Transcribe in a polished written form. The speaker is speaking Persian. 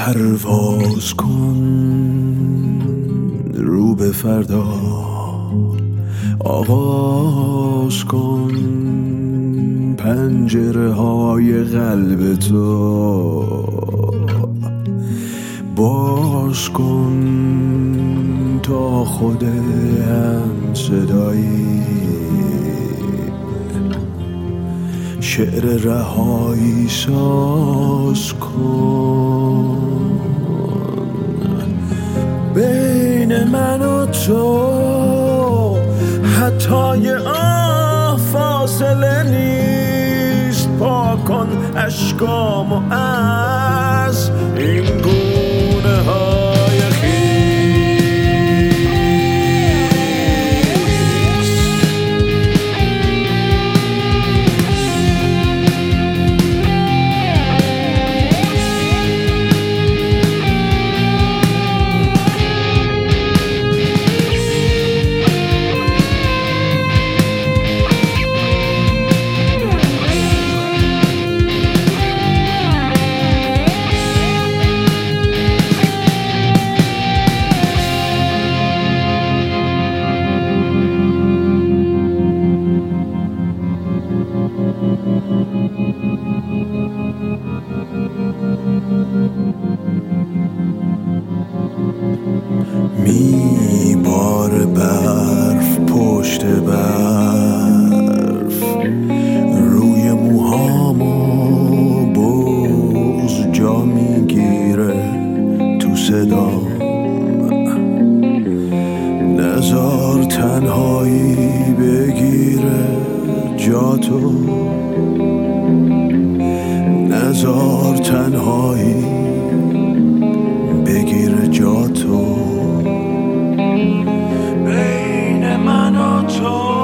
پرواز کن رو به فردا، آغاز کن پنجره های قلب تو، باز کن تا خود هم صدایی، شعر رهایی ساز کن. بین من و تو حتی یه آه فاصله نیست، پاک کن اشکامو از این گونه های خیس. میبار برف پشت برف روی موهامو، بغض جا میگیره تو صدام. نزار تنهایی بگیره جاتو، نزار تنهایی بگیره جاتو. بین من و تو